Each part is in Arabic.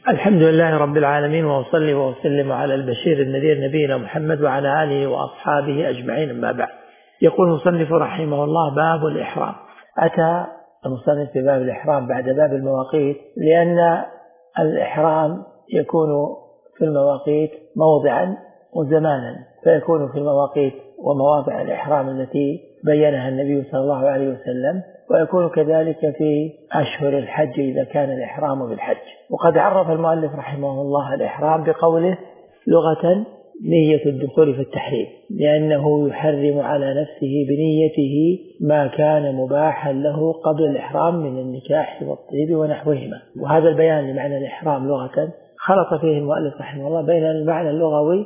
الحمد لله رب العالمين، وأصلي وأسلم على البشير النذير نبينا محمد وعلى آله وأصحابه أجمعين، أما بعد. يقول المصنف رحمه الله: باب الإحرام. أتى المصنف بباب الإحرام بعد باب المواقيت، لأن الإحرام يكون في المواقيت موضعا وزمانا، فيكون في المواقيت ومواضع الإحرام التي بينها النبي صلى الله عليه وسلم، ويكون كذلك في أشهر الحج إذا كان الإحرام بالحج. وقد عرف المؤلف رحمه الله الإحرام بقوله لغة نية الدخول في التحريم، لأنه يحرم على نفسه بنيته ما كان مباحا له قبل الإحرام من النكاح والطيب ونحوهما. وهذا البيان لمعنى الإحرام لغة خلط فيه المؤلف رحمه الله بين المعنى اللغوي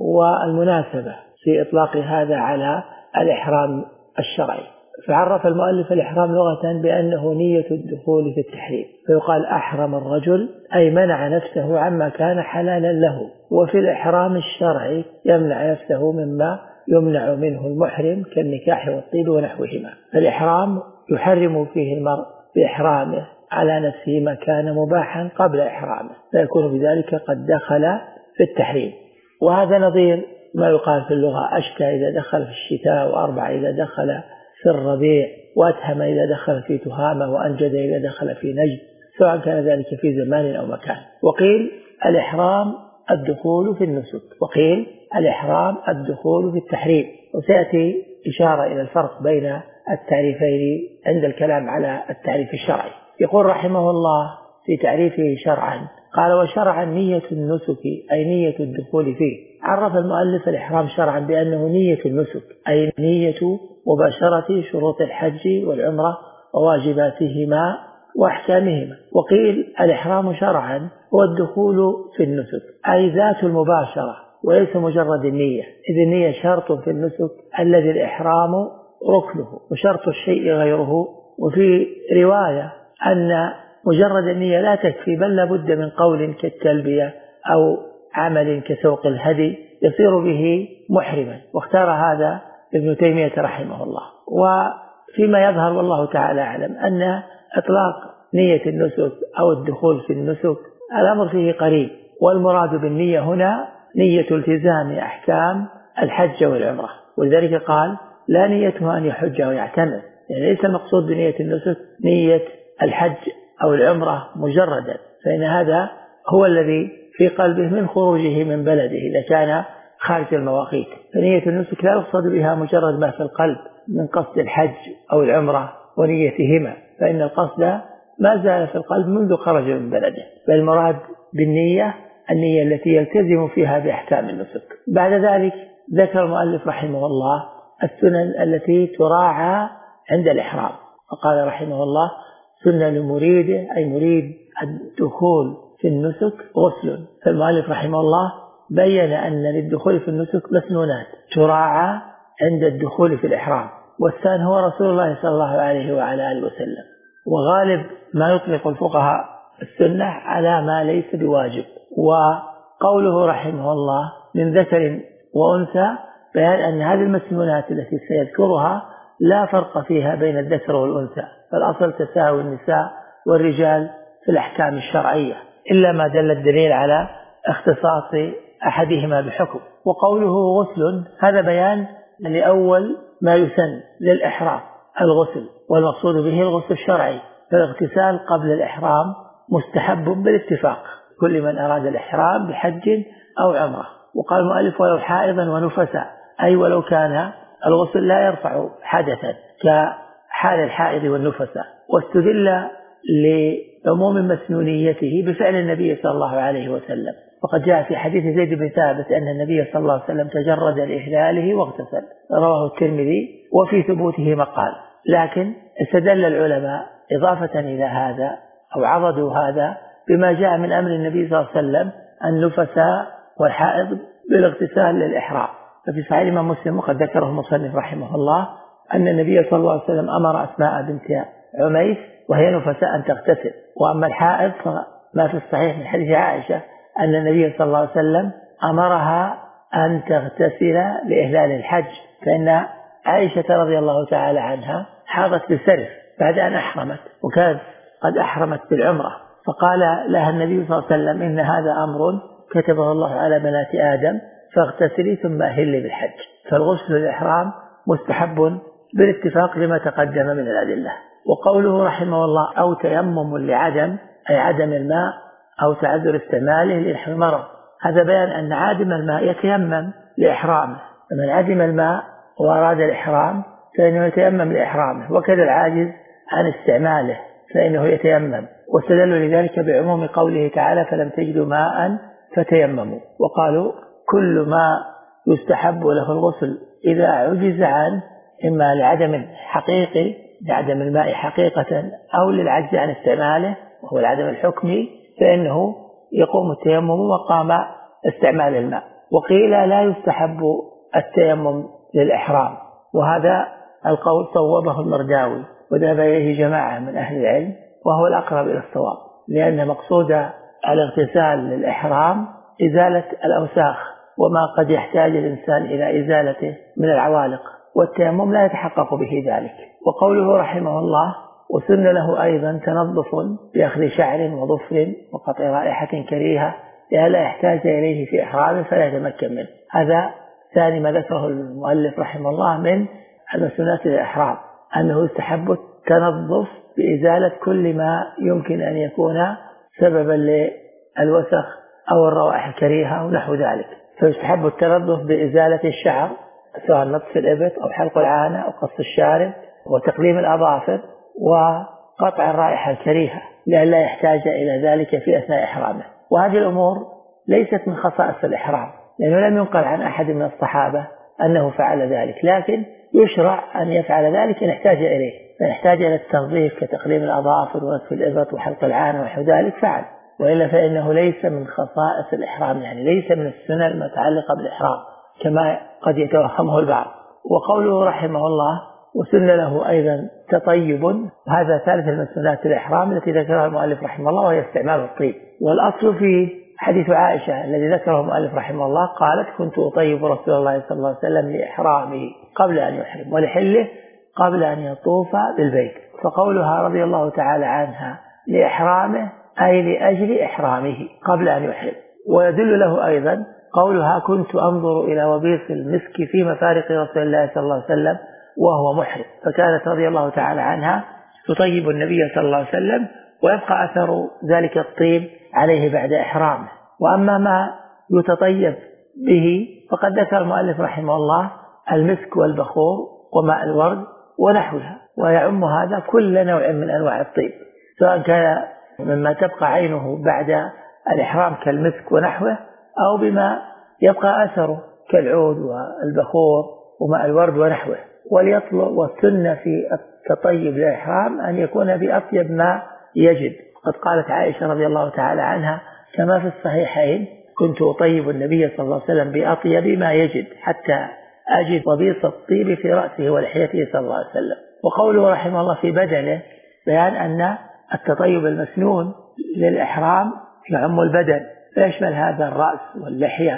والمناسبة في إطلاق هذا على الإحرام الشرعي. فعرف المؤلف الإحرام لغة بأنه نية الدخول في التحريم، فيقال أحرم الرجل أي منع نفسه عما كان حلالا له. وفي الإحرام الشرعي يمنع نفسه مما يمنع منه المحرم كالنكاح والطيب ونحوهما. فالإحرام يحرم فيه المرء بإحرامه على نفسه ما كان مباحا قبل إحرامه، فيكون بذلك قد دخل في التحريم. وهذا نظير ما يقال في اللغة: أشكى إذا دخل في الشتاء، وأربع إذا دخل في الربيع، وأتهم إذا دخل في تهامة، وأنجد إذا دخل في نجد، سواء كان ذلك في زمان أو مكان. وقيل الإحرام الدخول في النسك، وقيل الإحرام الدخول في التحريم. وسيأتي إشارة إلى الفرق بين التعريفين عند الكلام على التعريف الشرعي. يقول رحمه الله في تعريفه شرعا، قال: وشرعا نية النسك أي نية الدخول فيه. عرف المؤلف الإحرام شرعا بأنه نية النسك، أي نية مباشرة شروط الحج والعمرة وواجباتهما وأحكامهما. وقيل الإحرام شرعا هو الدخول في النسك، أي ذات المباشرة وليس مجرد النية، إذ النية شرط في النسك الذي الإحرام ركنه وشرط الشيء غيره. وفي رواية أن مجرد النية لا تكفي، بل لابد من قول كالتلبية أو عمل كسوق الهدي يصير به محرما. واختار هذا ابن تيمية رحمه الله. وفيما يظهر والله تعالى أعلم أن إطلاق نية النسك أو الدخول في النسك الأمر فيه قريب، والمراد بالنية هنا نية التزام أحكام الحج والعمرة. ولذلك قال: لا نيته أن يحج أو يعتمر، يعني ليس المقصود بنية النسك نية الحج أو العمرة مجردا، فإن هذا هو الذي في قلبه من خروجه من بلده إذا كان خارج المواقيت. فنية النسك لا يقصد بها مجرد ما في القلب من قصد الحج أو العمرة ونيتهما، فإن القصد ما زال في القلب منذ خرج من بلده، بل المراد بالنية النية التي يلتزم فيها بأحكام النسك. بعد ذلك ذكر المؤلف رحمه الله السنن التي تراعى عند الإحرام، فقال رحمه الله: سنة لمريده أي مريد الدخول في النسك غسل. فالمؤلف رحمه الله بين أن للدخول في النسك مسنونات تراعى عند الدخول في الإحرام، والثاني هو رسول الله صلى الله عليه وعلى آله وسلم. وغالب ما يطلق الفقهاء السنة على ما ليس بواجب. وقوله رحمه الله من ذكر وأنثى بيان أن هذه المسنونات التي سيذكرها لا فرق فيها بين الذكر والأنثى، فالأصل تساوي النساء والرجال في الأحكام الشرعية، إلا ما دل الدليل على اختصاص أحدهما بحكم. وقوله غسل هذا بيان لأول ما يسن للإحرام الغسل، والمقصود به الغسل الشرعي، فالاغتسال قبل الإحرام مستحب بالاتفاق كل من أراد الإحرام بحج أو عمرة. وقال المؤلف: ولو حائضا ونفسا، أي ولو كان الغسل لا يرفع حدثا كحال الحائض والنفسا. واستدل لعموم مسنونيته بفعل النبي صلى الله عليه وسلم، وقد جاء في حديث زيد بن ثابت أن النبي صلى الله عليه وسلم تجرد لإهلاله واغتسل، رواه الترمذي، وفي ثبوته مقال. لكن استدل العلماء إضافة إلى هذا أو عضدوا هذا بما جاء من أمر النبي صلى الله عليه وسلم النفساء والحائض بالاغتسال للإحرام. ففي صحيح الإمام مسلم وقد ذكره المصنف رحمه الله أن النبي صلى الله عليه وسلم أمر أسماء بنت عميس وهي نفساء أن تغتسل. وأما الحائض فما في الصحيح من حديث عائشة أن النبي صلى الله عليه وسلم أمرها أن تغتسل لإهلال الحج، فإن عائشة رضي الله تعالى عنها حاضت بسرف بعد أن أحرمت، وكانت قد أحرمت بالعمرة، فقال لها النبي صلى الله عليه وسلم: إن هذا أمر كتبه الله على بنات آدم، فاغتسلي ثم أهلي بالحج. فالغسل للإحرام مستحب بالاتفاق لما تقدم من الأدلة. وقوله رحمه الله: أو تيمم لعدم، أي عدم الماء أو تعذر استعماله لنحو المرض. هذا بيان أن عادم الماء يتيمم لإحرامه، فمن عدم الماء وأراد الإحرام فإنه يتيمم لإحرامه، وكذا العاجز عن استعماله فإنه يتيمم. واستدلوا لذلك بعموم قوله تعالى: فلم تجدوا ماء فتيمموا. وقالوا كل ما يستحب له الغسل إذا عجز عنه، إما لعدم حقيقي لعدم الماء حقيقة أو للعجز عن استعماله وهو العدم الحكمي، فإنه يقوم التيمم مقام استعمال الماء. وقيل لا يستحب التيمم للإحرام، وهذا القول صوبه المرداوي وذهب إليه جماعة من أهل العلم، وهو الأقرب إلى الصواب، لأن مقصود الاغتسال للإحرام إزالة الأوساخ وما قد يحتاج الإنسان إلى إزالته من العوالق، والتيمم لا يتحقق به ذلك. وقوله رحمه الله: وسن له أيضا تنظف بأخذ شعر وظفر وقطع رائحة كريهة لئلا يحتاج إليه في إحرامه فلا يتمكن منه. هذا ثاني ما ذكره المؤلف رحمه الله من المسنونات للإحرام، أنه يستحب التنظف بإزالة كل ما يمكن أن يكون سببا للوسخ أو الروائح الكريهة ونحو ذلك. فيستحب التنظف بإزالة الشعر، سواء نطف الإبط أو حلق العانة أو قص الشارب وتقليم الأظافر وقطع الرائحة الكريهة لئلا يحتاج إلى ذلك في أثناء إحرامه. وهذه الأمور ليست من خصائص الإحرام، لأنه لم ينقل عن أحد من الصحابة أنه فعل ذلك، لكن يشرع أن يفعل ذلك إن احتاج إليه، فإن احتاج إلى التنظيف كتقليم الأظافر ونطف الإبط وحلق العانة ونحو ذلك فعل، وإلا فإنه ليس من خصائص الإحرام، يعني ليس من السنن المتعلقة بالإحرام كما قد يتوهمه البعض. وقوله رحمه الله: وسن له أيضا تطيب، هذا ثالث المسنونات الإحرام التي ذكرها المؤلف رحمه الله، وهي استعمال الطيب. والأصل في حديث عائشة الذي ذكره المؤلف رحمه الله قالت: كنت أطيب رسول الله صلى الله عليه وسلم لإحرامه قبل أن يحرم ولحله قبل أن يطوف بالبيت. فقولها رضي الله تعالى عنها لإحرامه أي لأجل إحرامه قبل أن يحرم. ويدل له أيضا قولها: كنت أنظر إلى وبيص المسك في مفارق رسول الله صلى الله عليه وسلم وهو محرم، فكانت رضي الله تعالى عنها تطيب النبي صلى الله عليه وسلم ويبقى أثر ذلك الطيب عليه بعد إحرامه. وأما ما يتطيب به فقد ذكر المؤلف رحمه الله المسك والبخور وماء الورد ونحوها، ويعم هذا كل نوع من أنواع الطيب، سواء كان مما تبقى عينه بعد الإحرام كالمسك ونحوه، أو بما يبقى أثره كالعود والبخور وماء الورد ونحوه. وليطلب والسنة في التطيب للإحرام أن يكون بأطيب ما يجد. قد قالت عائشة رضي الله تعالى عنها كما في الصحيحين: كنت أطيب النبي صلى الله عليه وسلم بأطيب ما يجد حتى أجد وبيص الطيب في رأسه ولحيته صلى الله عليه وسلم. وقوله رحمه الله في بدنه بيان أن التطيب المسنون للإحرام يعم البدن، فيشمل هذا الرأس واللحية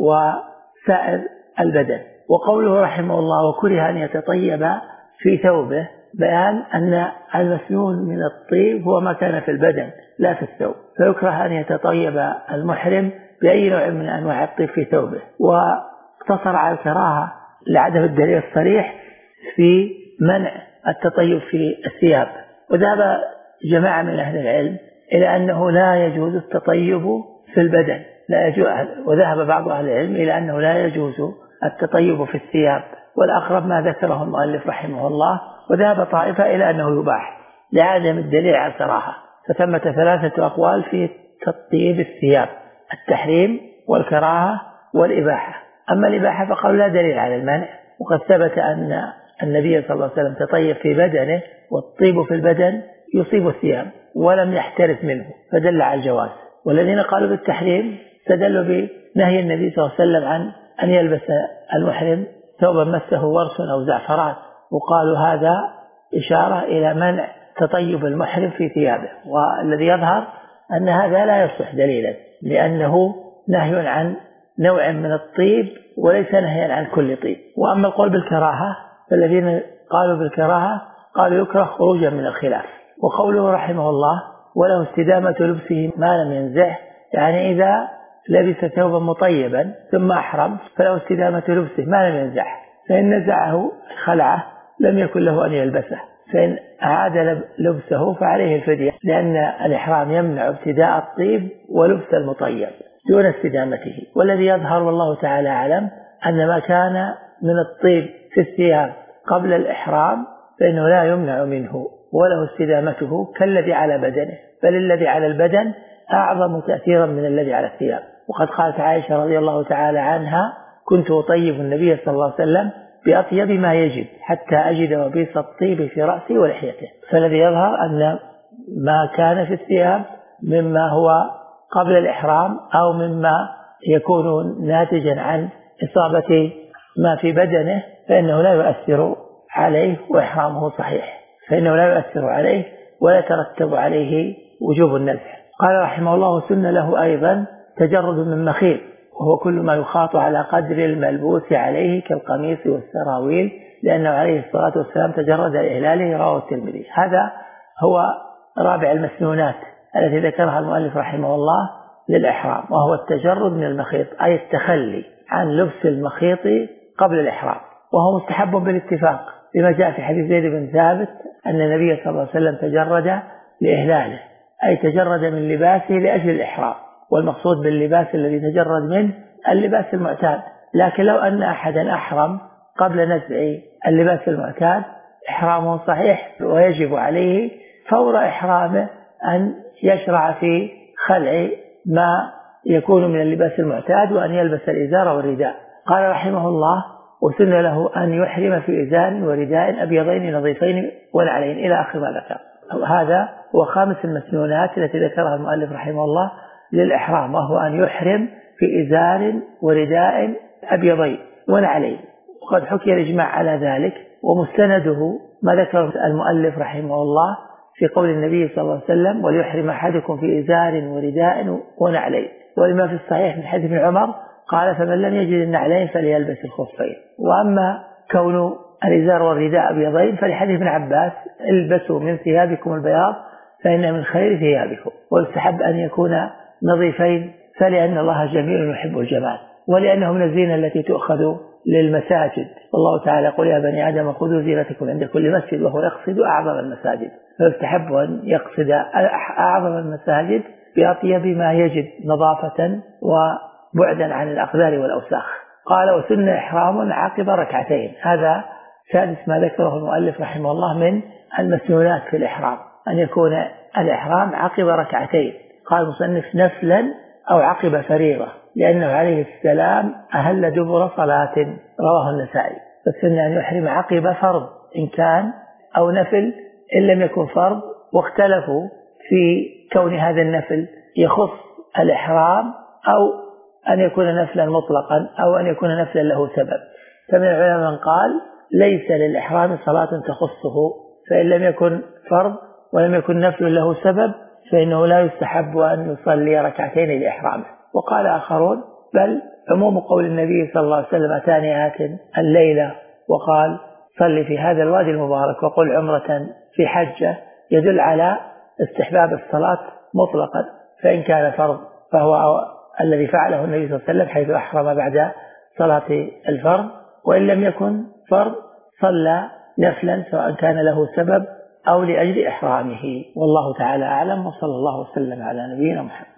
وسائر البدن. وقوله رحمه الله: وكره أن يتطيب في ثوبه، بيان أن المسنون من الطيب هو ما كان في البدن لا في الثوب، فيكره أن يتطيب المحرم بأي نوع من أنواع الطيب في ثوبه. واقتصر على الكراهة لعدم الدليل الصريح في منع التطيب في الثياب. وذهب جماعة من أهل العلم إلى أنه لا يجوز التطيب في البدن، لا يجوز. وذهب بعض أهل العلم إلى أنه لا يجوز التطيب في الثياب، والأقرب ما ذكره المؤلف رحمه الله. وذهب طائفة إلى أنه يباح لعدم الدليل على الكراهة، فثمة ثلاثة أقوال في تطيب الثياب: التحريم والكراهة والإباحة. أما الإباحة فقالوا لا دليل على المنع، وقد ثبت أن النبي صلى الله عليه وسلم تطيب في بدنه، والطيب في البدن يصيب الثياب ولم يحترز منه فدل على الجواز. والذين قالوا بالتحريم استدلوا بنهي النبي صلى الله عليه وسلم عن أن يلبس المحرم ثوبا مسه ورس أو زعفران، وقالوا هذا إشارة إلى منع تطيب المحرم في ثيابه. والذي يظهر أن هذا لا يصح دليلا، لأنه نهي عن نوع من الطيب وليس نهيا عن كل طيب. وأما القول بالكراهة فالذين قالوا بالكراهة قالوا يكره خروجا من الخلاف. وقوله رحمه الله: وله استدامة لبسه ما لم ينزعه، يعني إذا لبس ثوبا مطيبا ثم أحرم فله استدامة لبسه ما لم ينزعه، فإن نزعه خلعه لم يكن له أن يلبسه، فإن أعاد لبسه فعليه الفدية، لأن الإحرام يمنع ابتداء الطيب ولبس المطيب دون استدامته. والذي يظهر والله تعالى أعلم أن ما كان من الطيب في الثياب قبل الإحرام فإنه لا يمنع منه وله استدامته كالذي على بدنه، بل الذي على البدن أعظم تأثيرا من الذي على الثياب. وقد قالت عائشة رضي الله تعالى عنها: كنت أطيب النبي صلى الله عليه وسلم بأطيب ما يجد حتى أجد وبيص الطيب في رأسي ولحيته. فالذي يظهر أن ما كان في الثياب مما هو قبل الإحرام أو مما يكون ناتجا عن إصابة ما في بدنه فإنه لا يؤثر عليه وإحرامه صحيح، فإنه لا يؤثر عليه ولا يترتب عليه وجوب النزع. قال رحمه الله: سن له أيضا تجرد من مخيط، وهو كل ما يخاط على قدر الملبوس عليه كالقميص والسراويل، لأنه عليه الصلاة والسلام تجرد لإهلاله، رواه الترمذي. هذا هو رابع المسنونات التي ذكرها المؤلف رحمه الله للإحرام، وهو التجرد من المخيط، أي التخلي عن لبس المخيط قبل الإحرام، وهو مستحب بالاتفاق بما جاء في حديث زيد بن ثابت أن النبي صلى الله عليه وسلم تجرد لإهلاله، أي تجرد من لباسه لأجل الإحرام، والمقصود باللباس الذي تجرد منه اللباس المعتاد. لكن لو أن أحدا أحرم قبل نزع اللباس المعتاد إحرامه صحيح، ويجب عليه فور إحرامه أن يشرع في خلع ما يكون من اللباس المعتاد وأن يلبس الإزار والرداء. قال رحمه الله: وسن له أن يحرم في إزار ورداء أبيضين نظيفين ونعلين، إلى آخر ما ذكر. هذا هو خامس المسنونات التي ذكرها المؤلف رحمه الله للإحرام، وهو أن يحرم في إزار ورداء أبيضين ونعلين. وقد حكي الإجماع على ذلك، ومستنده ما ذكر المؤلف رحمه الله في قول النبي صلى الله عليه وسلم: وليحرم أحدكم في إزار ورداء ونعلين. ولما في الصحيح من حديث ابن عمر قال: فمن لم يجد النعلين فليلبس الخفين. وأما كون الإزار والرداء أبيضين فلحديث ابن عباس: البسوا من ثيابكم البياض فإن من خير ثيابكم. ويستحب أن يكون نظيفين، فلأن الله جميل يحب الجمال، ولأنه من الزينة التي تؤخذ للمساجد، والله تعالى يقول: يا بني آدم خذوا زينتكم عند كل مسجد، وهو يقصد أعظم المساجد، فيستحب أن يقصد أعظم المساجد بأطيب ما يجد نظافة وبعدا عن الأقدار والأوساخ. قال: وسن إحرام عقب ركعتين. هذا سادس ما ذكره المؤلف رحمه الله من المسنونات في الإحرام، أن يكون الإحرام عقب ركعتين. قال المصنف: نفلا أو عقب فريضة، لأنه عليه السلام أهل دبر صلاة، رواه النسائي. فالسنة أن يحرم عقب فرض إن كان، أو نفل إن لم يكن فرض، واختلفوا في كون هذا النفل يخص الإحرام أو أن يكون نفلا مطلقا أو أن يكون نفلا له سبب. فمن العلماء من قال: ليس للإحرام صلاة تخصه، فإن لم يكن فرض ولم يكن نفل له سبب فإنه لا يستحب أن يصلي ركعتين لإحرامه. وقال آخرون: بل عموم قول النبي صلى الله عليه وسلم: أتاني آت الليلة وقال: صلي في هذا الوادي المبارك وقل عمرة في حجة، يدل على استحباب الصلاة مطلقا. فإن كان فرض فهو الذي فعله النبي صلى الله عليه وسلم حيث أحرم بعد صلاة الفرض، وإن لم يكن فرض صلى نفلا سواء كان له سبب أو لأجل إحرامه. والله تعالى أعلم، وصلى الله وسلم على نبينا محمد.